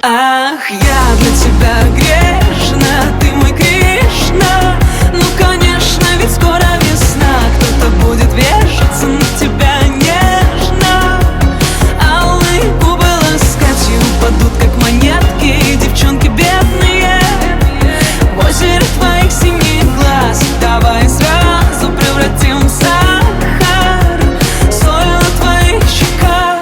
Ах, я для тебя грешна, ты мой Кришна. Ну конечно, ведь скоро весна, кто-то будет вешаться на тебя нежно. Алые губы ласкать и упадут, как монетки, девчонки бедные. В озере твоих синих глаз давай сразу превратим в сахар, соль на твоих щеках.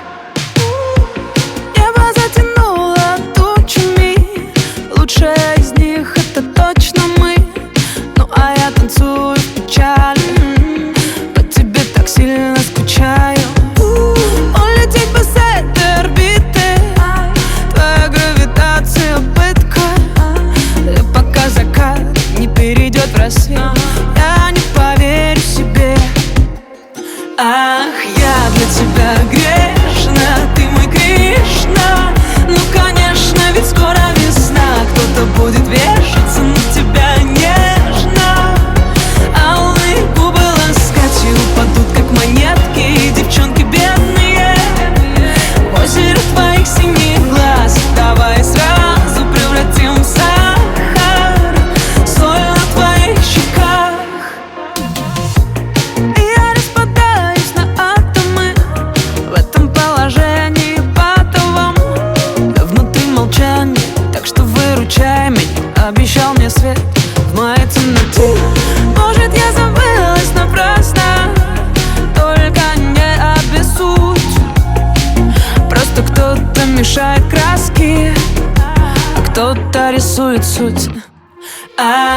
Небо затянуло тучами, лучшая из них это точно мы. Ну а я танцую в печали, по тебе так сильно скучаю. Улететь бы с этой орбиты, твоя гравитация пытка. И пока закат не перейдет в рассвет, я не поверю себе. Ах, я для тебя грешна, ты мой Кришна. Ну конечно, ведь скоро весна, кто-то будет вешаться на тебя нежно. Алые губы ласкать и упадут, как монетки, девчонки бедные. В озере твоих синих глаз давай сразу превратим в сахар, соль на твоих щеках. И я распадаюсь на атомы в этом положении патовом. Да внутри молчание, так что выручай меня. Обещал мне свет в моей темноте. Может, я забылась напрасно, только не обессудь. Просто кто-то мешает краски, а кто-то рисует суть.